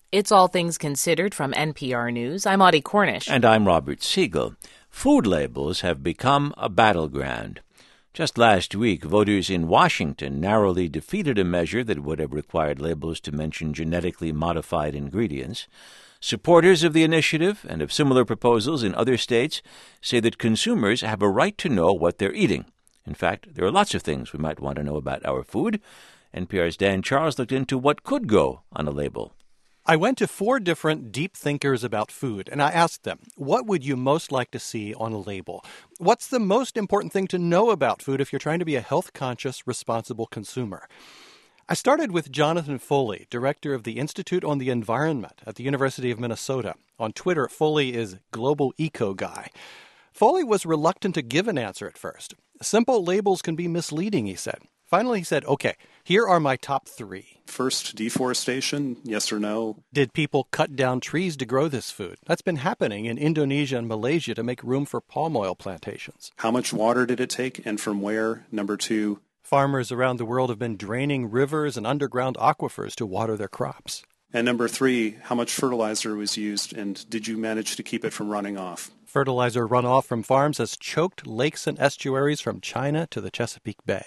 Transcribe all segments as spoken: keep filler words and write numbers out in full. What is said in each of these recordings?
It's All Things Considered from N P R News. I'm Audie Cornish. And I'm Robert Siegel. Food labels have become a battleground. Just last week, voters in Washington narrowly defeated a measure that would have required labels to mention genetically modified ingredients. Supporters of the initiative and of similar proposals in other states say that consumers have a right to know what they're eating. In fact, there are lots of things we might want to know about our food. N P R's Dan Charles looked into what could go on a label. I went to four different deep thinkers about food, and I asked them, what would you most like to see on a label? What's the most important thing to know about food if you're trying to be a health-conscious, responsible consumer? I started with Jonathan Foley, director of the Institute on the Environment at the University of Minnesota. On Twitter, Foley is Global Eco Guy. Foley was reluctant to give an answer at first. Simple labels can be misleading, he said. Finally, he said, okay, here are my top three. First, deforestation, yes or no? Did people cut down trees to grow this food? That's been happening in Indonesia and Malaysia to make room for palm oil plantations. How much water did it take and from where? Number two. Farmers around the world have been draining rivers and underground aquifers to water their crops. And number three, how much fertilizer was used and did you manage to keep it from running off? Fertilizer runoff from farms has choked lakes and estuaries from China to the Chesapeake Bay.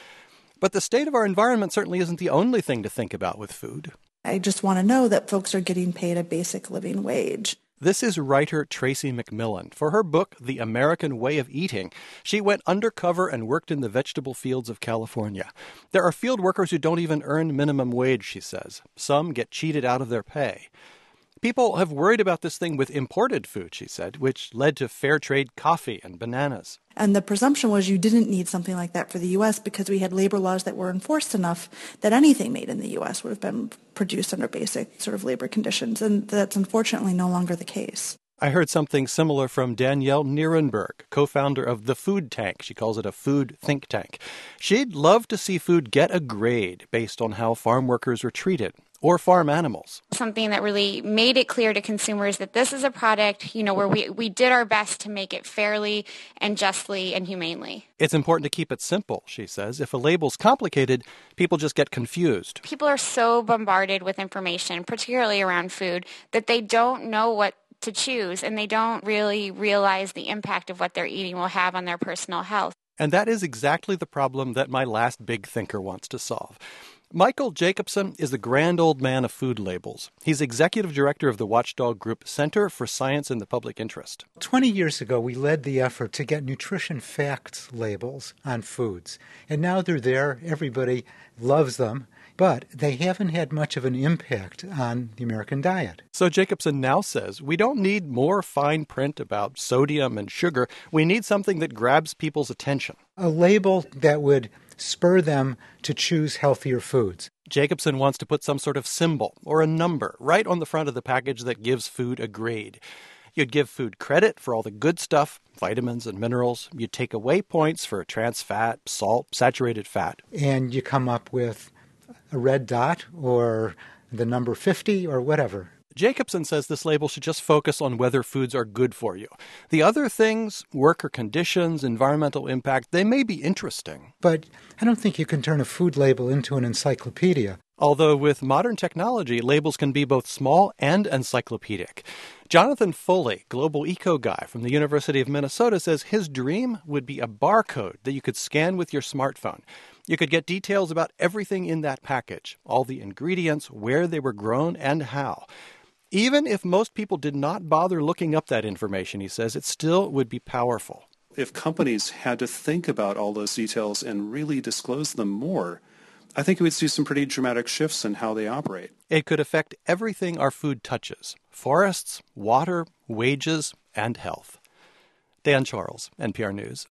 But the state of our environment certainly isn't the only thing to think about with food. I just want to know that folks are getting paid a basic living wage. This is writer Tracy McMillan. For her book, The American Way of Eating, she went undercover and worked in the vegetable fields of California. There are field workers who don't even earn minimum wage, she says. Some get cheated out of their pay. People have worried about this thing with imported food, she said, which led to fair trade coffee and bananas. And the presumption was you didn't need something like that for the U S because we had labor laws that were enforced enough that anything made in the U S would have been produced under basic sort of labor conditions. And that's unfortunately no longer the case. I heard something similar from Danielle Nierenberg, co-founder of The Food Tank. She calls it a food think tank. She'd love to see food get a grade based on how farm workers were treated. Or farm animals. Something that really made it clear to consumers that this is a product, you know, where we, we did our best to make it fairly and justly and humanely. It's important to keep it simple, she says. If a label's complicated, people just get confused. People are so bombarded with information, particularly around food, that they don't know what to choose, and they don't really realize the impact of what they're eating will have on their personal health. And that is exactly the problem that my last big thinker wants to solve. Michael Jacobson is the grand old man of food labels. He's executive director of the watchdog group Center for Science in the Public Interest. Twenty years ago, we led the effort to get nutrition facts labels on foods. And now they're there. Everybody loves them. But they haven't had much of an impact on the American diet. So Jacobson now says we don't need more fine print about sodium and sugar. We need something that grabs people's attention. A label that would spur them to choose healthier foods. Jacobson wants to put some sort of symbol or a number right on the front of the package that gives food a grade. You'd give food credit for all the good stuff, vitamins and minerals. You'd take away points for trans fat, salt, saturated fat. And you come up with a red dot or the number fifty or whatever. Jacobson says this label should just focus on whether foods are good for you. The other things, worker conditions, environmental impact, they may be interesting. But I don't think you can turn a food label into an encyclopedia. Although with modern technology, labels can be both small and encyclopedic. Jonathan Foley, Global Eco Guy from the University of Minnesota, says his dream would be a barcode that you could scan with your smartphone. You could get details about everything in that package, all the ingredients, where they were grown, and how. Even if most people did not bother looking up that information, he says, it still would be powerful. If companies had to think about all those details and really disclose them more, I think we would see some pretty dramatic shifts in how they operate. It could affect everything our food touches: forests, water, wages, and health. Dan Charles, N P R News.